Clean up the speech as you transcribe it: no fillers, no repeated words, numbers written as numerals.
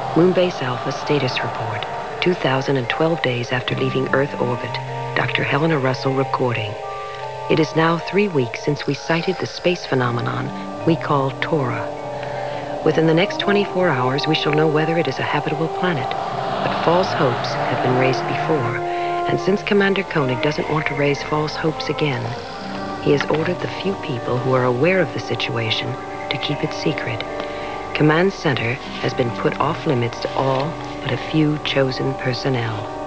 Moonbase Alpha status report. 2012 days after leaving Earth orbit. Dr. Helena Russell recording. It is now 3 weeks since we sighted the space phenomenon we call Tora. Within the next 24 hours, we shall know whether it is a habitable planet. But false hopes have been raised before, and since Commander Koenig doesn't want to raise false hopes again, he has ordered the few people who are aware of the situation to keep it secret. Command Center has been put off limits to all but a few chosen personnel.